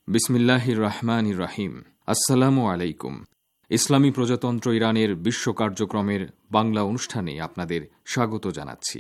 বিসমিল্লাহির রহমানির রহিম। আসসালামু আলাইকুম। ইসলামী প্রজাতন্ত্র ইরানের বিশ্ব কার্যক্রমের বাংলা অনুষ্ঠানে আপনাদের স্বাগত জানাচ্ছি।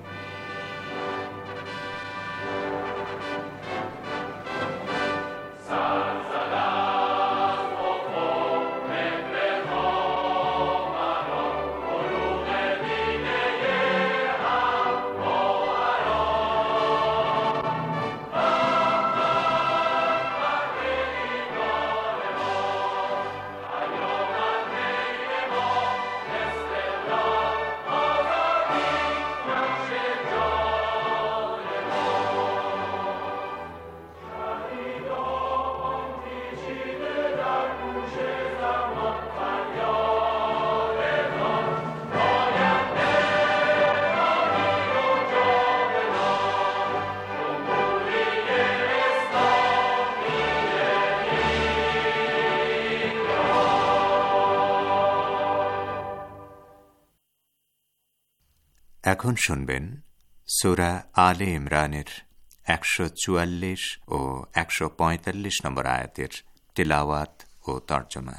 এখন শুনবেন সূরা আলে ইমরানের ১৪৪ ও ১৪৫ নম্বর আয়াতের তিলাওয়াত ও তরজমা।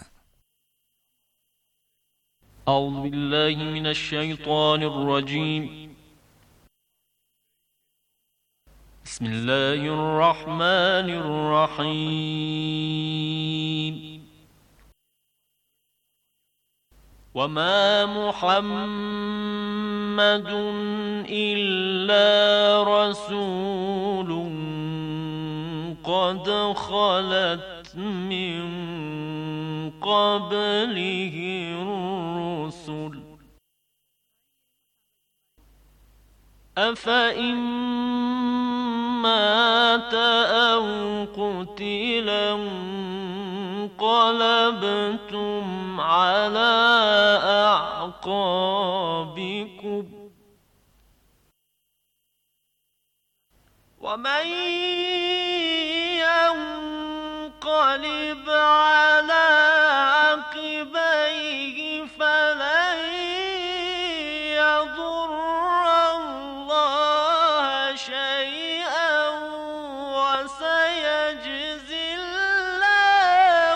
আউযু বিল্লাহি মিনাশ শাইতানির রাজীম। বিসমিল্লাহির রহমানির রহিম। وما محمد إلا رسول قد خلت من قبله الرسل أفإن مات أو قتلا انقلبتم على أعقابكم ومن ينقلب على عقبيه فلن يضر الله شيئا وسيجزي الله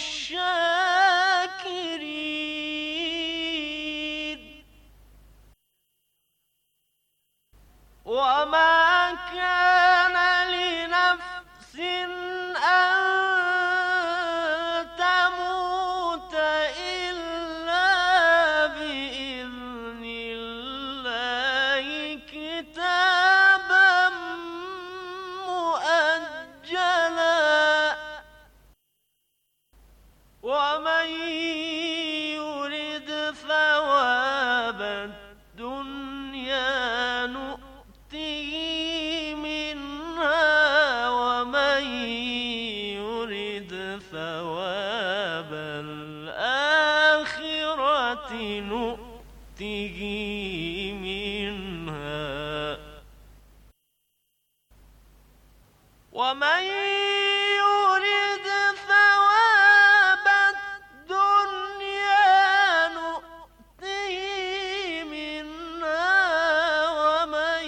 الشاكرين. وما كان لنفس أن تموت إلا بإذن الله كتابا مؤجلا ومن يرد ثواب الدنيا نؤته منها ومن يرد ثواب الآخرة نؤته منها ومن يرد ثواب الدنيا نؤته منها ومن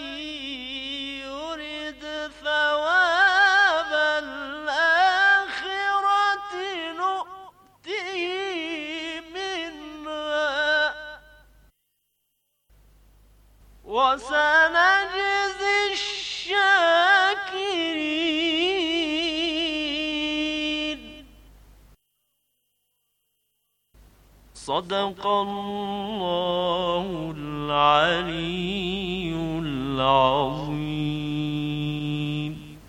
يرد ثواب الآخرة نؤته منها وسنجزي الشاكرين. صدق الله العلي العظيم.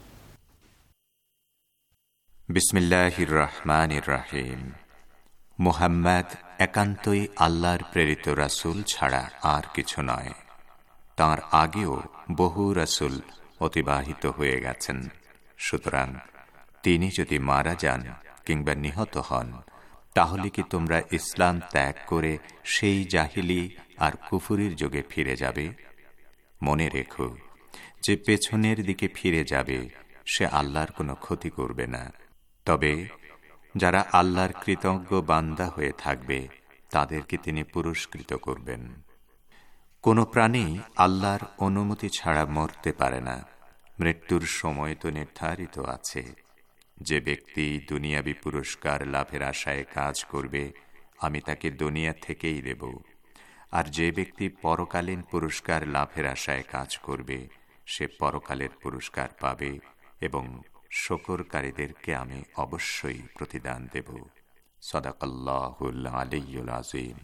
বিসমিল্লাহির রহমানির রহিম। মুহাম্মদ একান্তই আল্লাহর প্রেরিত রাসূল ছাড়া আর কিছু নয়। তাঁর আগেও বহু রাসূল অতিবাহিত হয়ে গেছেন। সুতরাং তিনি যদি মারা যান কিংবা নিহত হন, তাহলে কি তোমরা ইসলাম ত্যাগ করে সেই জাহিলি আর কুফুরির যুগে ফিরে যাবে? মনে রেখো যে পেছনের দিকে ফিরে যাবে সে আল্লাহর কোনো ক্ষতি করবে না। তবে যারা আল্লাহর কৃতজ্ঞ বান্দা হয়ে থাকবে তাদেরকে তিনি পুরস্কৃত করবেন। কোনো প্রাণী আল্লাহর অনুমতি ছাড়া মরতে পারে না। মৃত্যুর সময় তো নির্ধারিত আছে। যে ব্যক্তি দুনিয়াবি পুরস্কার লাভের আশায় কাজ করবে, আমি তাকে দুনিয়া থেকেই দেব। আর যে ব্যক্তি পরকালীন পুরস্কার লাভের আশায় কাজ করবে, সে পরকালের পুরস্কার পাবে এবং শুকরকারীদেরকে আমি অবশ্যই প্রতিদান দেব। সাদাকাল্লাহুল আলিয়্যুল আযীম।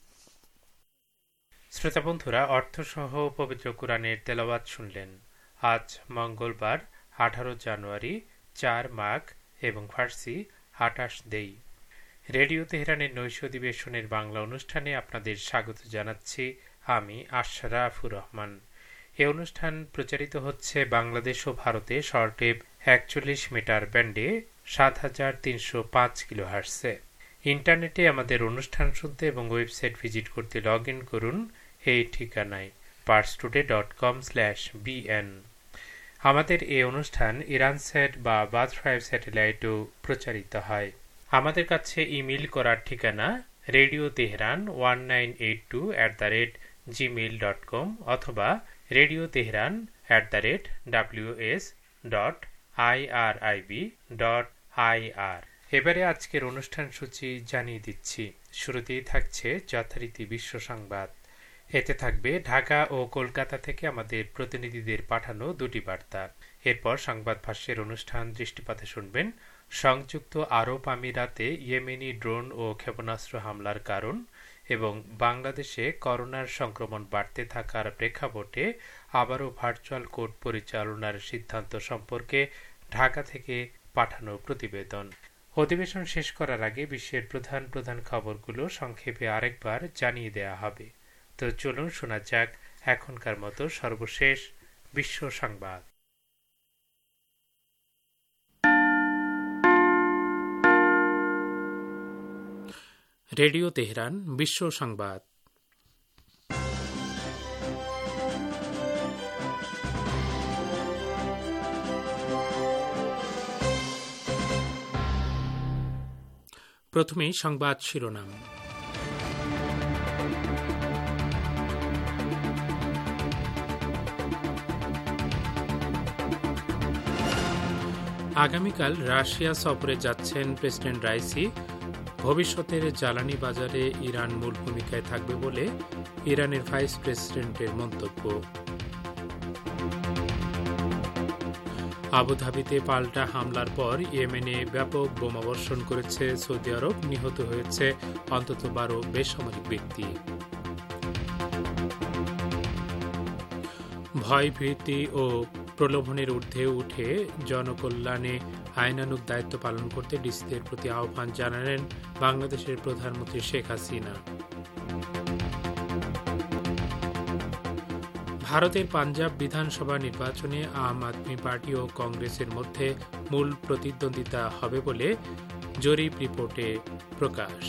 শ্রোতা বন্ধুরা, অর্থসহ পবিত্র কুরআনের তেলাওয়াত শুনলেন। আজ মঙ্গলবার 18 জানুয়ারি, 4 মাঘ এবং ফার্সি 28 দেই। রেডিও তেহরানের নৈশ অধিবেশনের বাংলা অনুষ্ঠানে আপনাদের স্বাগত জানাচ্ছি আমি আশরাফুর রহমান। এই অনুষ্ঠান প্রচারিত হচ্ছে বাংলাদেশ ও ভারতে শর্টওয়েভ 41 মিটার ব্যান্ডে 7305 কিলোহার্টজে। ইন্টারনেটে আমাদের অনুষ্ঠান শুনতে এবং ওয়েবসাইট ভিজিট করতে লগ ইন করুন এই ঠিকানায় parstoday.com/bn। আমাদের এই অনুষ্ঠান ইরানস্যাট বা বাথ5 স্যাটেলাইটও প্রচারিত হয়। আমাদের কাছে ইমেইল করার ঠিকানা রেডিও তেহরান 1982@gmail.com অথবা রেডিও তেহরান @ws.irib.ir। এবারে আজকের অনুষ্ঠান সূচি জানিয়ে দিচ্ছি। শুরুতেই থাকছে যথারীতি বিশ্ব সংবাদ। এতে থাকবে ঢাকা ও কলকাতা থেকে আমাদের প্রতিনিধিদের পাঠানো দুটি বার্তা। এরপর সংবাদ ভাষ্যের অনুষ্ঠান দৃষ্টিপাতে শুনবেন সংযুক্ত আরব আমিরাতে ইয়েমেনি ড্রোন ও ক্ষেপণাস্ত্র হামলার কারণ এবং বাংলাদেশে করোনার সংক্রমণ বাড়তে থাকার প্রেক্ষাপটে আবারও ভার্চুয়াল কোর্ট পরিচালনার সিদ্ধান্ত সম্পর্কে ঢাকা থেকে পাঠানো প্রতিবেদন। অধিবেশন শেষ করার আগে বিশ্বের প্রধান প্রধান খবরগুলো সংক্ষেপে আরেকবার জানিয়ে দেয়া হবে। তো চলুন শোনা যাক এখনকার মতো সর্বশেষ বিশ্ব সংবাদ। রেডিও তেহরান বিশ্ব সংবাদ। প্রথমেই সংবাদ শিরোনাম। আগামীকাল রাশিয়া সফরে যাচ্ছেন প্রেসিডেন্ট রাইসি। ভবিষ্যতের জ্বালানি বাজারে ইরান মূল ভূমিকায় থাকবে বলে ইরানের ভাইস প্রেসিডেন্টের মন্তব্য। আবুধাবিতে পাল্টা হামলার পর ইয়েমেনে ব্যাপক বোমাবর্ষণ করেছে সৌদি আরব। নিহত হয়েছে অন্তত 12 বেসামরিক ব্যক্তি। ভয়ভীতি ও প্রলোভনের ঊর্ধ্বে উঠে জনকল্যাণে আইনানুগ দায়িত্ব পালন করতে ডিসিদের প্রতি আহ্বান জানালেন বাংলাদেশের প্রধানমন্ত্রী শেখ হাসিনা। ভারতের পাঞ্জাব বিধানসভা নির্বাচনে আম আদমি পার্টি ও কংগ্রেসের মধ্যে মূল প্রতিদ্বন্দ্বিতা হবে বলে জরিপ রিপোর্টে প্রকাশ।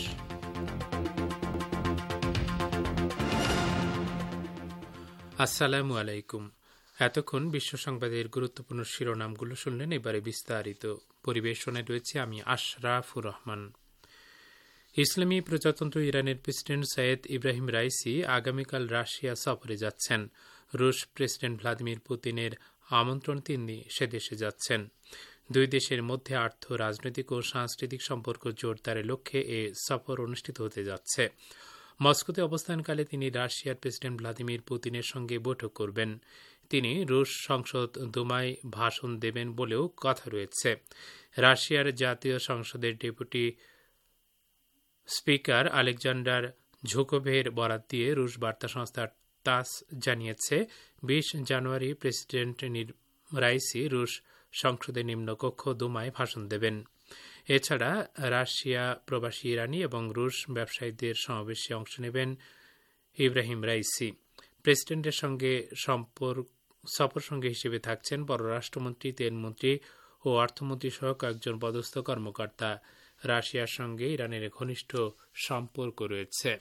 আসসালামু আলাইকুম। এতক্ষণ বিশ্ব সংবাদের গুরুত্বপূর্ণ শিরোনামগুলো শুনলেন। এবারে বিস্তারিত। পরিবেশনে রয়েছে আমি আশরাফুর রহমান। ইসলামী প্রজাতন্ত্র ইরানের প্রেসিডেন্ট সৈয়দ ইব্রাহিম রাইসি আগামীকাল রাশিয়া সফরে যাচ্ছেন। রুশ প্রেসিডেন্ট ভ্লাদিমির পুতিনের আমন্ত্রণ তিনি সে দেশে যাচ্ছেন। দুই দেশের মধ্যে আর্থ, রাজনৈতিক ও সাংস্কৃতিক সম্পর্ক জোরদারের লক্ষ্যে এ সফর অনুষ্ঠিত হতে যাচ্ছে। মস্কোতে অবস্থানকালে তিনি রাশিয়ার প্রেসিডেন্ট ভ্লাদিমির পুতিনের সঙ্গে বৈঠক করবেন। তিনি রুশ সংসদ দুমায় ভাষণ দেবেন বলেও কথা রয়েছে। রাশিয়ার জাতীয় সংসদের ডেপুটি স্পিকার আলেকজান্ডার ঝুকোভের বরাত দিয়ে রুশ বার্তা সংস্থা তাস জানিয়েছে, 20 জানুয়ারি প্রেসিডেন্ট রাইসি রুশ সংসদের নিম্নকক্ষ দুমায় ভাষণ দেবেন। এছাড়া রাশিয়া প্রবাসী ইরানি এবং রুশ ব্যবসায়ীদের সমাবেশে অংশ নেবেন ইব্রাহিম রাইসি। প্রেসিডেন্টের সঙ্গে সফর সঙ্গে হিসেবে থাকছেন পররাষ্ট্রমন্ত্রী, তেলমন্ত্রী ও অর্থমন্ত্রী সহ কয়েকজন পদস্থ কর্মকর্তা। রাশিয়ার সঙ্গে ইরানের ঘনিষ্ঠ সম্পর্ক রয়েছে।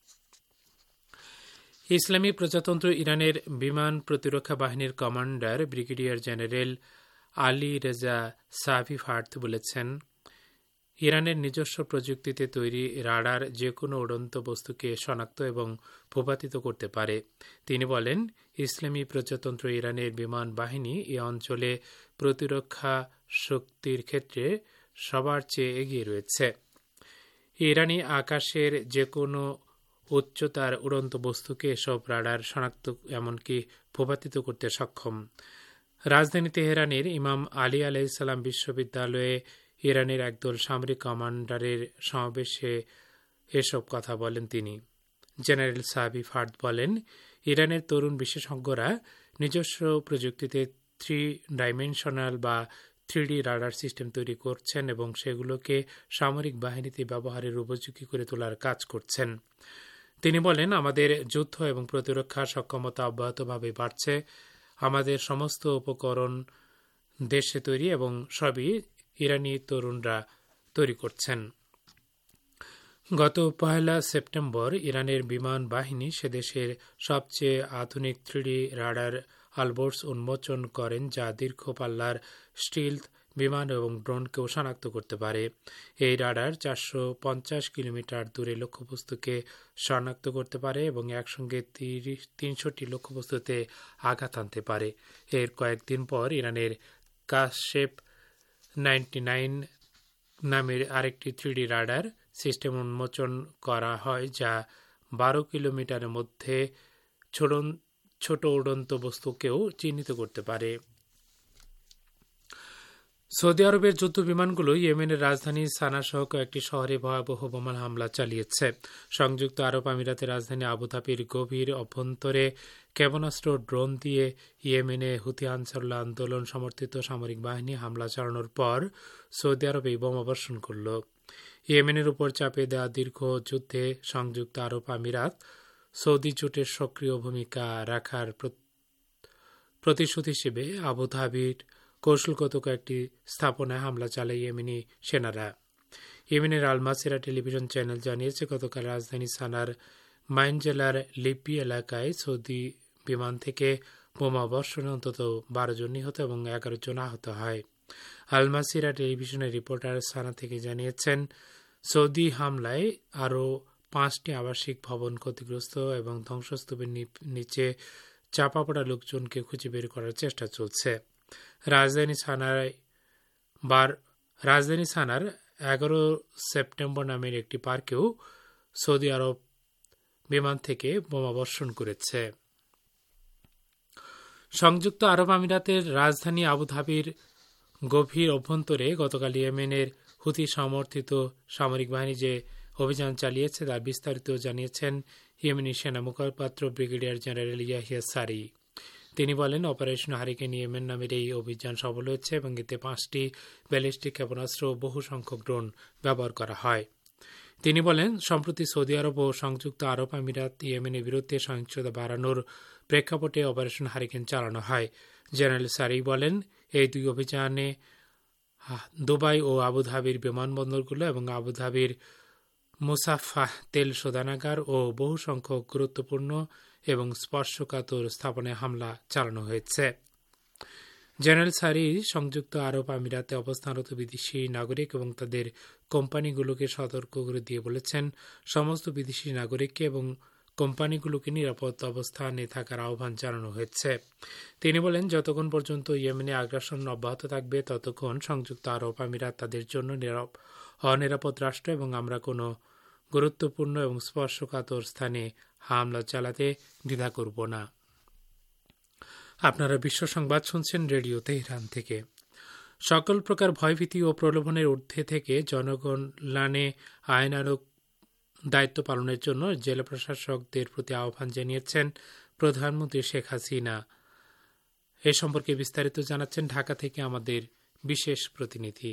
ইসলামী প্রজাতন্ত্র ইরানের বিমান প্রতিরক্ষা বাহিনীর commander brigadier general Ali Reza Safi ফার্থ বলেছেন, ইরানের নিজস্ব প্রযুক্তিতে তৈরি রাডার যে কোনো উড়ন্ত বস্তুকে শনাক্ত এবং ভূপাতিত করতে পারে। তিনি বলেন, ইসলামী প্রজাতন্ত্র ইরানের বিমান বাহিনী এ অঞ্চলে প্রতিরক্ষা শক্তির ক্ষেত্রে সবার চেয়ে এগিয়ে রয়েছে। ইরানি আকাশের যে কোনো উচ্চতার উড়ন্ত বস্তুকে এসব রাডার শনাক্ত এমনকি ভূপাতিত করতে সক্ষম। রাজধানী তেহরানের ইমাম আলী আলাইহিসসালাম বিশ্ববিদ্যালয়ে ইরানের একদল সামরিক কমান্ডারের সমাবেশে এসব কথা বলেন তিনি। জেনারেল সাহাবি ফার্দ বলেন, ইরানের তরুণ বিশেষজ্ঞরা নিজস্ব প্রযুক্তিতে 3-ডাইমেনশনাল বা 3D রাডার সিস্টেম তৈরি করছেন এবং সেগুলোকে সামরিক বাহিনীতে ব্যবহারের উপযোগী করে তোলার কাজ করছেন। তিনি বলেন, আমাদের যুদ্ধ এবং প্রতিরক্ষা সক্ষমতা অব্যাহতভাবে বাড়ছে। আমাদের সমস্ত উপকরণ দেশে তৈরি এবং সবই ইরানি তরুণরা তৈরি করছেন। গত 1 সেপ্টেম্বর ইরানের বিমান বাহিনী সে দেশের সবচেয়ে আধুনিক 3D রাডার আলবোর্স উন্মোচন করেন, যা দীর্ঘ পাল্লার স্টিলথ বিমান এবং ড্রোনকেও শনাক্ত করতে পারে। এই রাডার 450 কিলোমিটার দূরে লক্ষ্যবস্তুকে শনাক্ত করতে পারে এবং একসঙ্গে 300টি লক্ষ্যবস্তুতে আঘাত আনতে পারে। এর কয়েকদিন পর ইরানের কাশেপ 99 নামের আরেকটি 3D রাডার সিস্টেম উন্মোচন করা হয়, যা 12 কিলোমিটারের মধ্যে ছোট উড়ন্ত বস্তুকেও চিহ্নিত করতে পারে। সৌদি আরবের যুদ্ধ বিমানগুলো ইয়েমেনের রাজধানী সানা সহ কয়েকটি শহরে ভয়াবহ বোমা হামলা চালিয়েছে। সংযুক্ত আরব আমিরাতের রাজধানী আবুধাবির গভীর অভ্যন্তরে ক্ষেপণাস্ত্র ড্রোন দিয়ে ইয়েমেনে হুথি আনসারুল্লাহ আন্দোলন সমর্থিত সামরিক বাহিনী হামলা চালানোর পর সৌদি আরব এই বোমা বর্ষণ করল। ইয়েমেনের উপর চাপে দেওয়া দীর্ঘ যুদ্ধে সংযুক্ত আরব আমিরাত সৌদি জোটের সক্রিয় ভূমিকা রাখার প্রতিশোধ হিসেবে আবুধাবির কৌশলগত কয়েকটি স্থাপনায় হামলা চালায় ইয়েমেনি সেনারা। ইয়েমেনের আল মাসিরা টেলিভিশন চ্যানেল জানিয়েছে, গতকাল রাজধানী সানার মাইন জেলার লিপি এলাকায় সৌদি বিমান থেকে বোমা বর্ষণে অন্তত 12 জন নিহত এবং 11 জন আহত হয়। আল মাসিরা টেলিভিশনের রিপোর্টার সানা থেকে জানিয়েছেন, সৌদি হামলায় আরও 5টি আবাসিক ভবন ক্ষতিগ্রস্ত এবং ধ্বংসস্তূপের নিচে চাপা পড়া লোকজনকে খুঁজে বের করার চেষ্টা চলছে। রাজধানী সানার 11 সেপ্টেম্বর নামের একটি পার্কেও সৌদি আরব বিমান থেকে বোমা বর্ষণ করেছে। সংযুক্ত আরব আমিরাতের রাজধানী আবুধাবির গভীর অভ্যন্তরে গতকাল ইয়েমেনের হুথি সমর্থিত সামরিক বাহিনী যে অভিযান চালিয়েছে তার বিস্তারিত জানিয়েছেন ইয়েমেনি সেনা মুখপাত্র ব্রিগেডিয়ার জেনারেল ইয়াহিয়া সারি। তিনি বলেন, অপারেশন হারিকেন ইয়েমেন নামের এই অভিযান সফল হয়েছে এবং এতে 5টি ব্যালিস্টিক ক্ষেপণাস্ত্র ও বহু সংখ্যক ড্রোন ব্যবহার করা হয়। তিনি বলেন, সম্প্রতি সৌদি আরব ও সংযুক্ত আরব আমিরাত ইয়েমেনের বিরুদ্ধে সহিংসতা বাড়ানোর প্রেক্ষাপটে অপারেশন হারিকেন চালানো হয়। জেনারেল সারি বলেন, এই দুই অভিযানে দুবাই ও আবুধাবির বিমানবন্দরগুলো এবং আবুধাবির মুসাফাহ তেল শোধনাগার ও বহু সংখ্যক গুরুত্বপূর্ণ এবং স্পর্শকাতর স্থাপনায় হামলা চালানো হয়েছে। জেনারেল সারি সংযুক্ত আরব আমিরাতে অবস্থানরত বিদেশি নাগরিক এবং তাদের কোম্পানিগুলোকে সতর্ক করে দিয়ে বলেছেন, সমস্ত বিদেশি নাগরিককে এবং কোম্পানিগুলোকে নিরাপদ অবস্থানে থাকার আহ্বান জানানো হয়েছে। তিনি বলেন, যতক্ষণ পর্যন্ত ইয়েমেনে আগ্রাসন অব্যাহত থাকবে ততক্ষণ সংযুক্ত আরব আমিরাত তাদের জন্য অনিরাপদ রাষ্ট্র এবং আমরা কোনো গুরুত্বপূর্ণ এবং স্পর্শকাতর স্থানে হামলা চালাতে দ্বিধা করব না। আপনারা বিশ্ব সংবাদ শুনছেন রেডিও তেহরান থেকে। সকল প্রকার ভয়ভীতি ও প্রলোভনের ঊর্ধ্বে থেকে জনকল্যাণে আইনানুগ দায়িত্ব পালনের জন্য জেলা প্রশাসকদের প্রতি আহ্বান জানিয়েছেন প্রধানমন্ত্রী শেখ হাসিনা। এ সম্পর্কে বিস্তারিত জানাচ্ছেন ঢাকা থেকে আমাদের বিশেষ প্রতিনিধি।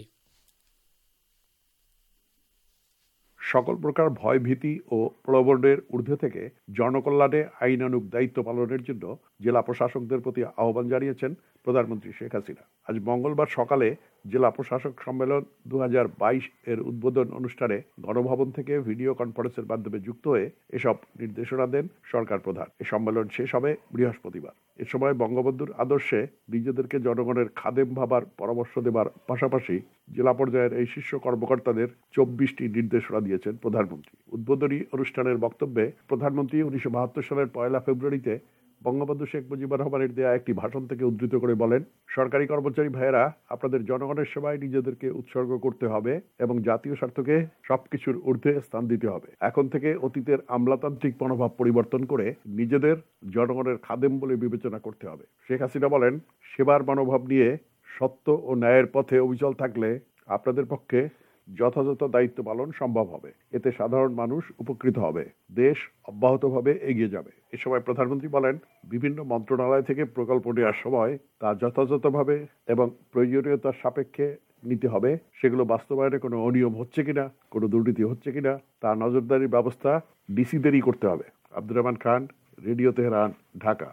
সকল প্রকার ভয়ভীতি ও প্রলোভনের ঊর্ধ্বে থেকে জনকল্যাণে আইনানুগ দায়িত্ব পালনের জন্য জেলা প্রশাসকদের প্রতি আহ্বান জানিয়েছেন প্রধানমন্ত্রী শেখ হাসিনা। আজ মঙ্গলবার সকালে জেলা প্রশাসক সম্মেলন 2022 এর উদ্বোধন অনুষ্ঠানে গণভবন থেকে ভিডিও কনফারেন্সের মাধ্যমে যুক্ত হয়ে এসব নির্দেশনা দেন সরকার প্রধান। এই সম্মেলন শেষ হবে বৃহস্পতিবার। এ সময় বঙ্গবন্ধুর আদর্শে নিজেদেরকে জনগণের খাদেম ভাবার পরামর্শ দেবার পাশাপাশি জেলা পর্যায়ের এই শীর্ষ কর্মকর্তাদের 24টি নির্দেশনা দিয়েছেন প্রধানমন্ত্রী। উদ্বোধনী অনুষ্ঠানের বক্তব্যে প্রধানমন্ত্রী 1972 সালের 1 ফেব্রুয়ারিতে বঙ্গবন্ধু শেখ মুজিবুর রহমানের দেয়া একটি ভাষণ থেকে উদ্ধৃত করে বলেন, সরকারি কর্মচারী ভাইয়েরা, আপনাদের জনগণের সেবায় নিজেদেরকে উৎসর্গ করতে হবে এবং জাতীয় স্বার্থকে সবকিছুর ঊর্ধ্বে স্থান দিতে হবে। এখন থেকে অতীতের আমলাতান্ত্রিক মনোভাব পরিবর্তন করে নিজেদের জনগণের খাদেম বলে বিবেচনা করতে হবে। শেখ হাসিনা বলেন, সেবার মনোভাব নিয়ে সত্য ও ন্যায়ের পথে অবিচল থাকলে আপনাদের পক্ষে যথাযথ দায়িত্ব পালন সম্ভব হবে। এতে সাধারণ মানুষ উপকৃত হবে, দেশ অব্যাহতভাবে এগিয়ে যাবে। এ সময় প্রধানমন্ত্রী বলেন, বিভিন্ন মন্ত্রণালয় থেকে প্রকল্প নেওয়ার সময় তা যথাযথভাবে এবং প্রয়োজনীয়তার সাপেক্ষে নিতে হবে। সেগুলো বাস্তবায়নে কোনো অনিয়ম হচ্ছে কিনা, কোনো দুর্নীতি হচ্ছে কিনা তা নজরদারির ব্যবস্থা ডিসিদেরই করতে হবে। Abdur Rahman Khan, radio Tehran, Dhaka.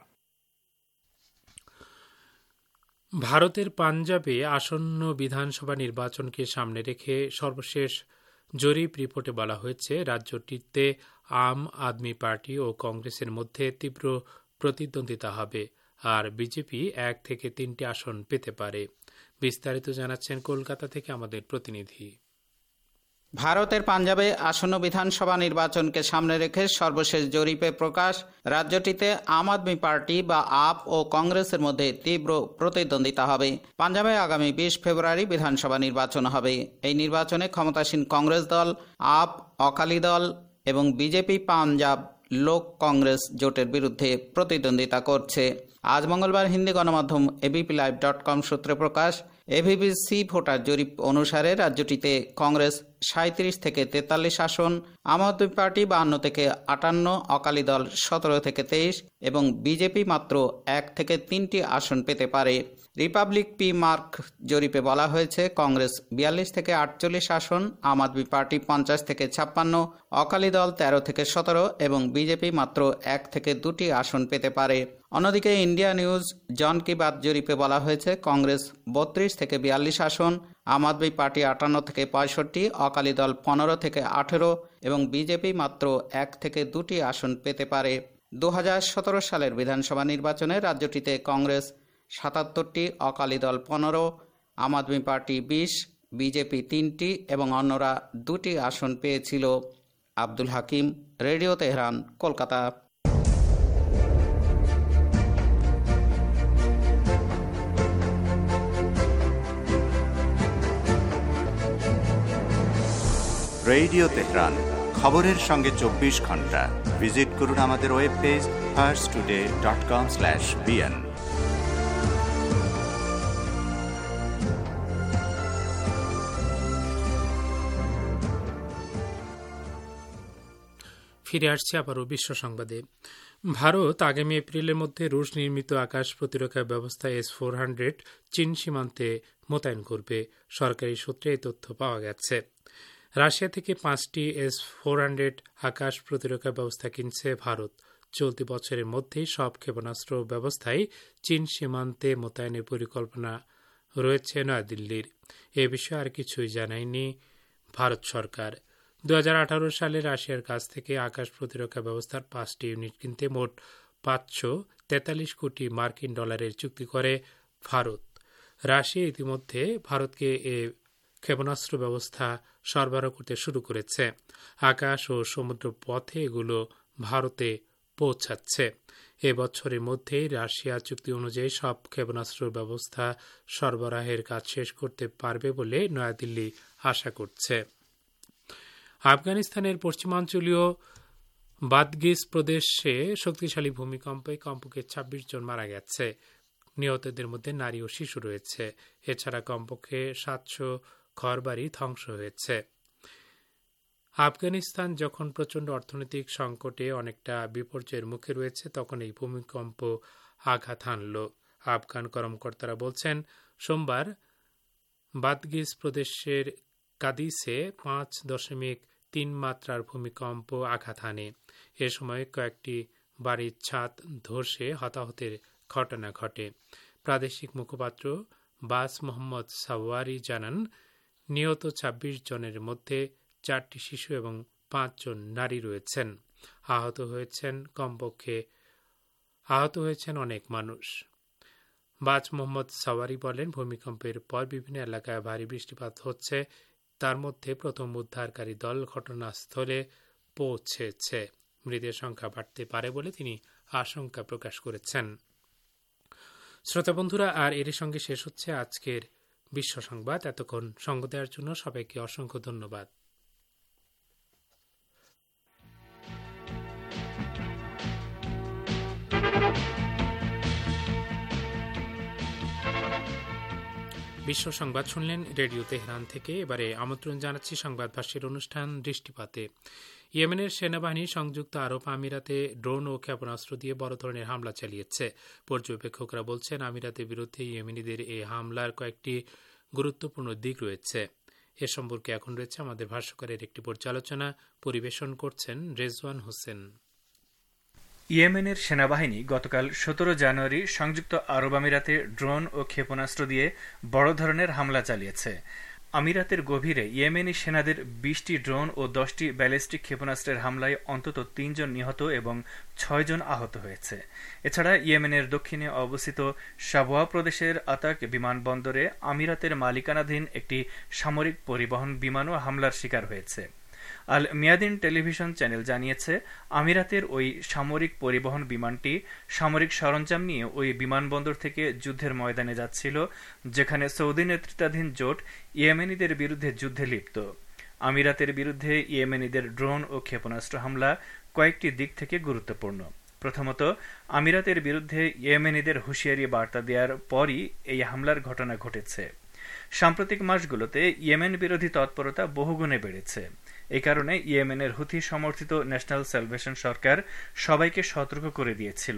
ভারতের পাঞ্জাবে আসন্ন বিধানসভা নির্বাচনকে সামনে রেখে সর্বশেষ জরিপ রিপোর্টে বলা হয়েছে, রাজ্যটিতে আম আদমি পার্টি ও কংগ্রেসের মধ্যে তীব্র প্রতিদ্বন্দ্বিতা হবে আর বিজেপি 1 থেকে 3টি আসন পেতে পারে। বিস্তারিত জানাচ্ছেন কলকাতা থেকে আমাদের প্রতিনিধি। ভারতের পাঞ্জাবে আসন্ন বিধানসভা নির্বাচনকে সামনে রেখে সর্বশেষ জরিপে প্রকাশ, রাজ্যটিতে আম আদমি পার্টি বা আপ ও কংগ্রেসের মধ্যে তীব্র প্রতিদ্বন্দ্বিতা হবে। পাঞ্জাবে আগামী 20 ফেব্রুয়ারি বিধানসভা নির্বাচন হবে। এই নির্বাচনে ক্ষমতাসীন কংগ্রেস দল, আপ, অকালি দল এবং বিজেপি পাঞ্জাব লোক কংগ্রেস জোটের বিরুদ্ধে প্রতিদ্বন্দ্বিতা করছে। আজ মঙ্গলবার হিন্দি গণমাধ্যম abplive.com সূত্রে প্রকাশ, এভিবিসি ভোটার জরিপ অনুসারে রাজ্যটিতে কংগ্রেস 37 থেকে 43 আসন, আম আদমি পার্টি 52 থেকে 58, অকালি দল 17 থেকে 23 এবং বিজেপি মাত্র 1 থেকে 3টি আসন পেতে পারে। রিপাবলিক পি মার্ক জরিপে বলা হয়েছে, কংগ্রেস 42 থেকে 48 আসন, আম আদমি পার্টি 50 থেকে 56, অকালি দল 13 থেকে 17 এবং বিজেপি মাত্র 1 থেকে 2টি আসন পেতে পারে। অন্যদিকে ইন্ডিয়া নিউজ জন কি বাত জরিপে বলা হয়েছে, কংগ্রেস 32 থেকে 42 আসন, আম আদমি পার্টি 58 থেকে 65, অকালি দল 15 থেকে 18 এবং বিজেপি মাত্র 1 থেকে 2টি আসন পেতে পারে। 2017 সালের বিধানসভা নির্বাচনে রাজ্যটিতে কংগ্রেস 77টি, অকালি দল 15, আম আদমি পার্টি 20, বিজেপি 3টি এবং অন্যরা 2টি আসন পেয়েছিল। Abdul Hakim, radio Tehran, Kolkata. Radio Tehran, খবরের সঙ্গে 24 ঘন্টা। ভিজিট করুন আমাদের ওয়েব পেজ farstoday.com/bn। ফিরে আসছে আবারও বিশ্ব সংবাদে। ভারত আগামী এপ্রিলের মধ্যে রুশ নির্মিত আকাশ প্রতিরক্ষা ব্যবস্থা S-400 চীন সীমান্তে মোতায়েন করবে। সরকারি সূত্রে এই তথ্য পাওয়া গেছে। রাশিয়া থেকে 5টি S-400 আকাশ প্রতিরক্ষা ব্যবস্থা কিনছে ভারত। চলতি বছরের মধ্যেই সব ক্ষেপণাস্ত্র ব্যবস্থাই চীন সীমান্তে মোতায়েনের পরিকল্পনা রয়েছে নয়াদিল্লির। এ বিষয়ে আর কিছুই জানায়নি ভারত সরকার। 2018 সালে রাশিয়ার কাছ থেকে আকাশ প্রতিরক্ষা ব্যবস্থার 5টি ইউনিট কিনতে মোট 543 কোটি মার্কিন ডলারের চুক্তি করে ভারত। রাশিয়া ইতিমধ্যে ভারতকে এ ক্ষেপণাস্ত্র ব্যবস্থা সরবরাহ করতে শুরু করেছে। আকাশ ও সমুদ্র পথে এগুলো ভারতে পৌঁছাচ্ছে। এবছরের মধ্যেই রাশিয়া চুক্তি অনুযায়ী সব ক্ষেপণাস্ত্র ব্যবস্থা সরবরাহের কাজ শেষ করতে পারবে বলে নয়াদিল্লি আশা করছে। আফগানিস্তানের পশ্চিমাঞ্চলীয় বাদগিস প্রদেশে শক্তিশালী ভূমিকম্পে কমপক্ষে 26 জন মারা গেছে। নিহতদের মধ্যে নারী ও শিশু রয়েছে। এছাড়া কমপক্ষে 700 ঘরবাড়ি ধ্বংস হয়েছে। আফগানিস্তান যখন প্রচণ্ড অর্থনৈতিক সংকটে অনেকটা বিপর্যয়ের মুখে রয়েছে, তখন এই ভূমিকম্প আঘাত হানল। আফগান কর্মকর্তারা বলছেন, সোমবার বাদগিস প্রদেশের কাদিসে 5.3 মাত্রার ভূমিকম্প আঘাত হানে। এ সময় কয়েকটি বাড়ির ছাদ ধসে হতাহতের ঘটনা ঘটে। প্রাদেশিক মুখপাত্র বাস মোহাম্মদ সাওয়ারি জানান, নিহত 26 জনের মধ্যে 4টি শিশু এবং 5 জন নারী রয়েছেন। আহত হয়েছেন অনেক মানুষ। বাজ মোহাম্মদ সাওয়ারি বলেন, ভূমিকম্পের পর বিভিন্ন এলাকায় ভারী বৃষ্টিপাত হচ্ছে। তার মধ্যে প্রথম উদ্ধারকারী দল ঘটনাস্থলে পৌঁছেছে। মৃতের সংখ্যা বাড়তে পারে বলে তিনি আশঙ্কা প্রকাশ করেছেন। শ্রোতা বন্ধুরা, আর এর সঙ্গে শেষ হচ্ছে আজকের বিশ্ব সংবাদ। এতক্ষণ সঙ্গ দেওয়ার জন্য সবাইকে অসংখ্য ধন্যবাদ। বিশ্ব সংবাদ শুনলেন রেডিও তেহরান থেকে। এবারে আমন্ত্রণ জানাচ্ছি সংবাদ ভাষ্যের অনুষ্ঠান দৃষ্টিপাতে। ইয়েমেনের সেনাবাহিনী সংযুক্ত আরব আমিরাতে ড্রোন ও ক্ষেপণাস্ত্র দিয়ে বড় ধরনের হামলা চালিয়েছে। পর্যবেক্ষকরা বলছেন, আমিরাতের বিরুদ্ধে ইয়েমেনিদের এই হামলার কয়েকটি গুরুত্বপূর্ণ দিক রয়েছে। এ সম্পর্কে এখন রয়েছে আমাদের ভাষ্যকারের একটি পর্যালোচনা। পরিবেশন করছেন রেজওয়ান হোসেন। ইয়েমেনের সেনাবাহিনী গতকাল 17 জানুয়ারি সংযুক্ত আরব আমিরাতে ড্রোন ও ক্ষেপণাস্ত্র দিয়ে বড় ধরনের হামলা চালিয়েছে। আমিরাতের গভীরে ইয়েমেনি সেনাদের 20টি ড্রোন ও 10টি ব্যালিস্টিক ক্ষেপণাস্ত্রের হামলায় অন্তত 3 জন নিহত এবং 6 জন আহত হয়েছে। এছাড়া ইয়েমেনের দক্ষিণে অবস্থিত সাবোয়া প্রদেশের আতাক বিমানবন্দরে আমিরাতের মালিকানাধীন একটি সামরিক পরিবহন বিমানও হামলার শিকার হয়েছে। আল মিয়াদিন টেলিভিশন চ্যানেল জানিয়েছে, আমিরাতের ওই সামরিক পরিবহন বিমানটি সামরিক সরঞ্জাম নিয়ে ওই বিমানবন্দর থেকে যুদ্ধের ময়দানে যাচ্ছিল, যেখানে সৌদি নেতৃত্বাধীন জোট ইয়েমেনিদের বিরুদ্ধে যুদ্ধে লিপ্ত। আমিরাতের বিরুদ্ধে ইয়েমেনিদের ড্রোন ও ক্ষেপণাস্ত্র হামলা কয়েকটি দিক থেকে গুরুত্বপূর্ণ। প্রথমত, আমিরাতের বিরুদ্ধে ইয়েমেনিদের হুঁশিয়ারি বার্তা দেওয়ার পরই এই হামলার ঘটনা ঘটেছে। সাম্প্রতিক মাসগুলোতে ইয়েমেন বিরোধী তৎপরতা বহুগুণে বেড়েছে। এই কারণে ইয়েমেনের হুথি সমর্থিত ন্যাশনাল স্যালভেশন সরকার সবাইকে সতর্ক করে দিয়েছিল।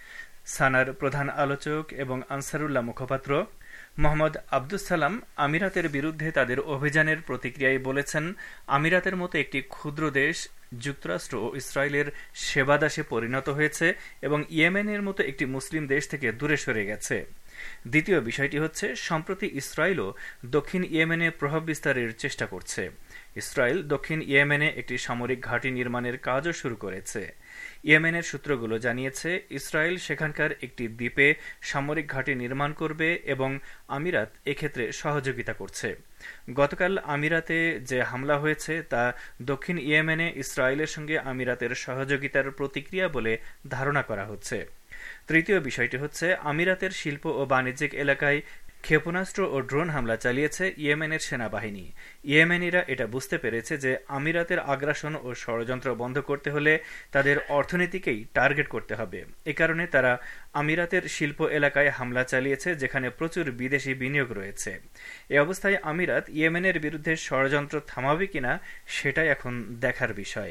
সানার প্রধান আলোচক এবং আনসারুল্লাহ মুখপাত্র মোহাম্মদ আব্দুস সালাম আমিরাতের বিরুদ্ধে তাদের অভিযানের প্রতিক্রিয়ায় বলেছেন, আমিরাতের মতো একটি ক্ষুদ্র দেশ যুক্তরাষ্ট্র ও ইসরায়েলের সেবাদাসে পরিণত হয়েছে এবং ইয়েমেনের মতো একটি মুসলিম দেশ থেকে দূরে সরে গেছে। দ্বিতীয় বিষয়টি হচ্ছে, সম্প্রতি ইসরায়েলও দক্ষিণ ইয়েমেনে প্রভাব বিস্তারের চেষ্টা করছে। ইসরায়েল দক্ষিণ ইয়েমেনে একটি সামরিক ঘাঁটি নির্মাণের কাজও শুরু করেছে। ইয়েমেনের সূত্রগুলো জানিয়েছে, ইসরায়েল সেখানকার একটি দ্বীপে সামরিক ঘাঁটি নির্মাণ করবে এবং আমিরাত এক্ষেত্রে সহযোগিতা করছে। গতকাল আমিরাতে যে হামলা হয়েছে তা দক্ষিণ ইয়েমেনে ইসরায়েলের সঙ্গে আমিরাতের সহযোগিতার প্রতিক্রিয়া বলে ধারণা করা হচ্ছে। তৃতীয় বিষয়টি হচ্ছে, আমিরাতের শিল্প ও বাণিজ্যিক এলাকায় ক্ষেপণাস্ত্র ও ড্রোন হামলা চালিয়েছে ইয়েমেনের সেনাবাহিনী। ইয়েমেনিরা এটা বুঝতে পেরেছে যে আমিরাতের আগ্রাসন ও ষড়যন্ত্র বন্ধ করতে হলে তাদের অর্থনীতিকেই টার্গেট করতে হবে। এ কারণে তারা আমিরাতের শিল্প এলাকায় হামলা চালিয়েছে, যেখানে প্রচুর বিদেশি বিনিয়োগ রয়েছে। এ অবস্থায় আমিরাত ইয়েমেনের বিরুদ্ধে ষড়যন্ত্র থামাবে কিনা সেটাই এখন দেখার বিষয়।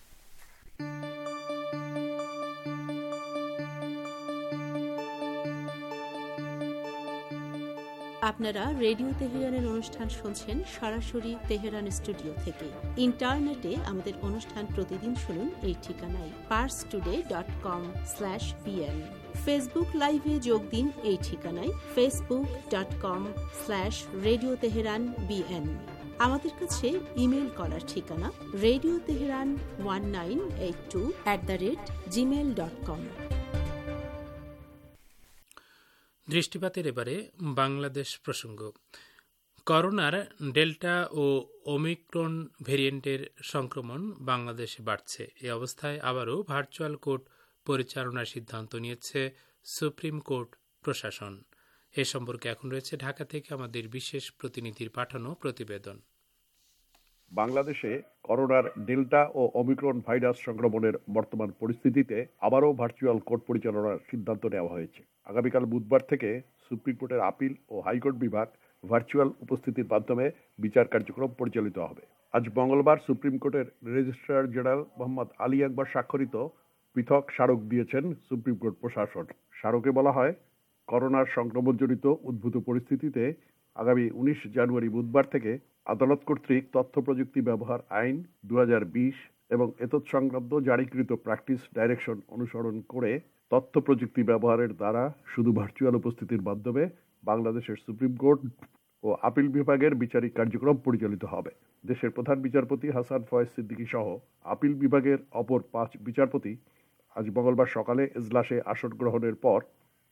আপনারা রেডিও তেহরানের অনুষ্ঠান শুনছেন সরাসরি তেহরান স্টুডিও থেকে। ইন্টারনেটে আমাদের অনুষ্ঠান প্রতিদিন শুনুন এই ঠিকানায় parstoday.com/pn। ফেসবুক লাইভে যোগ দিন এই ঠিকানায় facebook.com/radio teheran bn। আমাদের কাছে ইমেল করার ঠিকানা radioteheran1982@gmail.com। দৃষ্টিপাতের এবারে বাংলাদেশ প্রসঙ্গ। করোনার ডেল্টা ও ওমিক্রন ভেরিয়েন্টের সংক্রমণ বাংলাদেশে বাড়ছে। এ অবস্থায় আবারও ভার্চুয়াল কোর্ট পরিচালনার সিদ্ধান্ত নিয়েছে সুপ্রিম কোর্ট প্রশাসন। এ সম্পর্কে এখন রয়েছে ঢাকা থেকে আমাদের বিশেষ প্রতিনিধির পাঠানো প্রতিবেদন। বাংলাদেশে করোনার ডেল্টা ও ওমিক্রন ভাইরাস সংক্রমণের বর্তমান পরিস্থিতিতে আবারও ভার্চুয়াল কোর্ট পরিচালনার সিদ্ধান্ত নেওয়া হয়েছে। আগামীকাল বুধবার থেকে সুপ্রিম কোর্টের আপিল ও হাইকোর্ট বিভাগ ভার্চুয়াল উপস্থিতির মাধ্যমে বিচার কার্যক্রম পরিচালিত হবে। আজ মঙ্গলবার সুপ্রিম কোর্টের রেজিস্ট্রার জেনারেল মোহাম্মদ আলী আকবর স্বাক্ষরিত পৃথক স্মারক দিয়েছেন সুপ্রিম কোর্ট প্রশাসন। স্মারকে বলা হয়, করোনার সংক্রমণজনিত উদ্ভূত পরিস্থিতিতে আগামী 19 জানুয়ারি বুধবার থেকে আদালত কর্তৃক তথ্য প্রযুক্তি ব্যবহার আইন 2020 এবং এতৎসংক্রান্ত জারিকৃত প্র্যাকটিস ডাইরেকশন অনুসরণ করে তথ্য প্রযুক্তি ব্যবহারের দ্বারা শুধু ভার্চুয়াল উপস্থিতির মাধ্যমে বাংলাদেশের সুপ্রিম কোর্ট ও আপিল বিভাগের বিচারিক কার্যক্রম পরিচালিত হবে। দেশের প্রধান বিচারপতি হাসান ফয়েজ সিদ্দিকী সহ আপিল বিভাগের অপর 5 বিচারপতি আজ মঙ্গলবার সকালে এজলাসে আসন গ্রহণের পর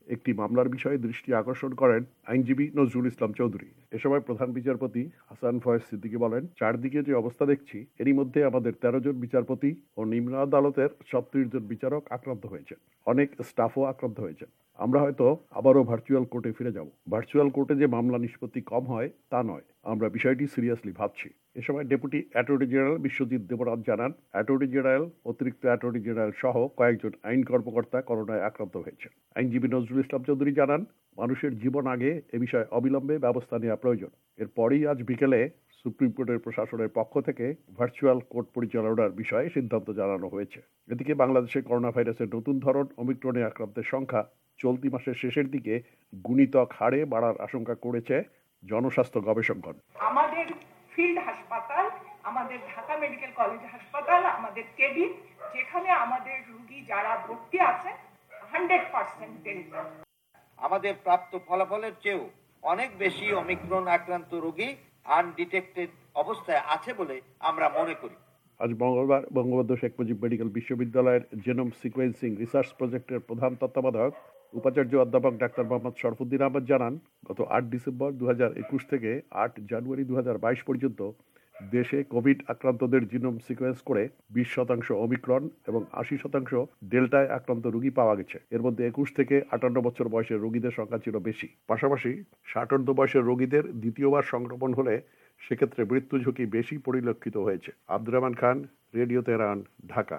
একটি মামলার বিষয়ে দৃষ্টি আকর্ষণ করেন আইনজীবী নজরুল ইসলাম চৌধুরী। এ সময় প্রধান বিচারপতি হাসান ফয়েজ সিদ্দিকী বলেন, চারদিকে যে অবস্থা দেখছি এরই মধ্যে আমাদের 13 জন বিচারপতি ও নিম্ন আদালতের 36 জন বিচারক আক্রান্ত হয়েছেন, অনেক স্টাফও আক্রান্ত হয়েছেন। আমরা হয়তো আবারও ভার্চুয়াল কোর্টে ফিরে যাব। ভার্চুয়াল কোর্টে যে মামলা নিষ্পত্তি কম হয় তা নয়, আমরা বিষয়টি সিরিয়াসলি ভাবছি। এ সময় deputy attorney general Biswajit Debnath জানান, অ্যাটর্নি জেনারেল, অতিরিক্ত অ্যাটর্নি জেনারেল সহ কয়েকজন আইন কর্মকর্তা করোনায় আক্রান্ত হয়েছেন। আইনজীবী নজরুল ইসলাম চৌধুরী জানান, মানুষের জীবন আগে এ বিষয়ে অবিলম্বে ব্যবস্থা নেওয়া প্রয়োজন। এরপরই আজ বিকেলে সুপ্রিম কোর্টের প্রশাসনের পক্ষ থেকে ভার্চুয়াল কোর্ট পরিচালনার বিষয়ে সিদ্ধান্ত জানানো হয়েছে। এদিকে বাংলাদেশে করোনা ভাইরাসের নতুন ধরন ওমিক্রনে আক্রান্তের সংখ্যা চলতি মাসের শেষের দিকে গুণিতক হারে বাড়ার আশঙ্কা করেছে জনস্বাস্থ্য গবেষকগণ। আমাদের ফিল্ড হাসপাতাল, আমাদের ঢাকা মেডিকেল কলেজ হাসপাতাল, আমাদের কেবিন, যেখানে আমাদের রোগী যারা ভর্তি আছে 100% বেড়ে যায়। আমাদের প্রাপ্ত ফলাফলের চেয়েও অনেক বেশি ওমিক্রন আক্রান্ত রোগী আনডিটেক্টেড অবস্থায় আছে বলে আমরা মনে করি। আজ মঙ্গলবার বঙ্গবন্ধু শেখ মুজিব মেডিকেল বিশ্ববিদ্যালয়ের জেনোম সিকোয়েন্সিং রিসার্চ প্রজেক্টের প্রধান তত্ত্বাবধায়ক উপাচার্য অধ্যাপক ডাক্তার মোহাম্মদ শরফুদ্দিন আহমদ জানান, গত 8 ডিসেম্বর 2021 থেকে 8 জানুয়ারি 2022 পর্যন্ত দেশে কোভিড আক্রান্তদের জিনোম সিকোয়েন্স করে 20% ওমিক্রন এবং 80% ডেল্টায় আক্রান্ত রোগী পাওয়া গেছে। এর মধ্যে 21 থেকে 58 বছর বয়সের রোগীদের সংখ্যা ছিল বেশি। পাশাপাশি 60 বয়সের রোগীদের দ্বিতীয়বার সংক্রমণ হলে সেক্ষেত্রে মৃত্যু ঝুঁকি বেশি পরিলক্ষিত হয়েছে। Abdur Rahman Khan, radio Tehran, Dhaka.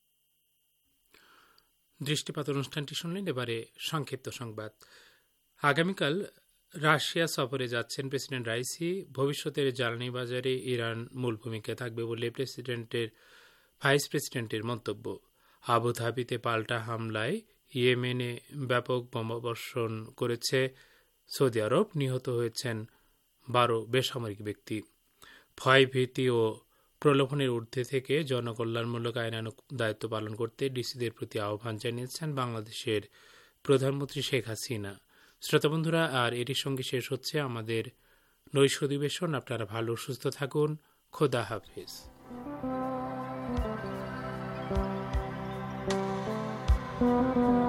দৃষ্টিপাত অনুষ্ঠানটি শুনলেন। এবারে সংক্ষিপ্ত সংবাদ। আগামীকাল রাশিয়া সফরে যাচ্ছেন প্রেসিডেন্ট রাইসি। ভবিষ্যতের জ্বালানি বাজারে ইরান মূল ভূমিকা থাকবে বলে ভাইস প্রেসিডেন্টের মন্তব্য। আবুধাবিতে পাল্টা হামলায় ইয়েমেনে ব্যাপক বোমাবর্ষণ করেছে সৌদি আরব। নিহত হয়েছেন 12 বেসামরিক ব্যক্তি। ভয়ভীতি ও প্রলোভনের ঊর্ধ্বে থেকে জনকল্যাণমূলক আইনানুগ দায়িত্ব পালন করতে ডিসিদের প্রতি আহ্বান জানিয়েছেন বাংলাদেশের প্রধানমন্ত্রী শেখ হাসিনা। শ্রোতাবন্ধুরা, আর এরই সঙ্গে শেষ হচ্ছে আমাদের নৈশ অধিবেশন। আপনারা ভালো সুস্থ থাকুন। খোদা হাফেজ।